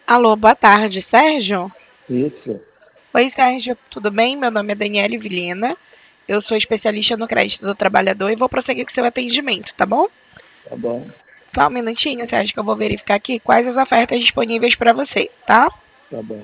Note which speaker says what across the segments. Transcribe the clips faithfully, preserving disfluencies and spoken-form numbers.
Speaker 1: Alô, boa tarde, Sérgio?
Speaker 2: Isso,
Speaker 1: Oi, Sérgio, tudo bem? Meu nome é Daniele Vilhena. Eu sou especialista no crédito do trabalhador e vou prosseguir com seu atendimento, tá bom?
Speaker 2: tá bom,
Speaker 1: Só um minutinho, Sérgio, que eu vou verificar aqui quais as ofertas disponíveis para você, tá?
Speaker 2: tá bom.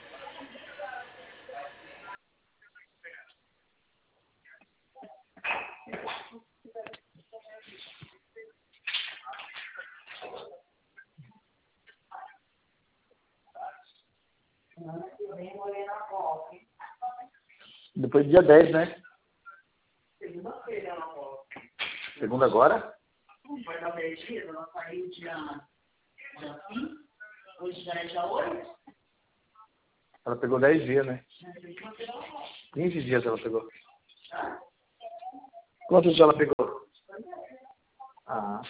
Speaker 2: Depois do dia dez, né? Segunda agora? Ela pegou dez dias, né? quinze dias ela pegou. Quantos dias ela pegou? Ah,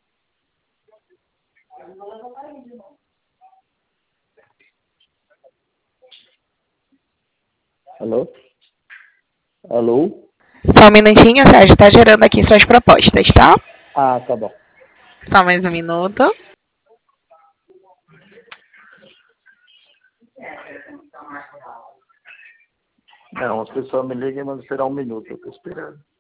Speaker 2: alô? Alô?
Speaker 1: Só um minutinho, Sérgio, tá gerando aqui suas propostas, tá?
Speaker 2: Ah, tá bom.
Speaker 1: Só mais um minuto.
Speaker 2: Não, as pessoas me ligam e mandam esperar um minuto, eu tô esperando.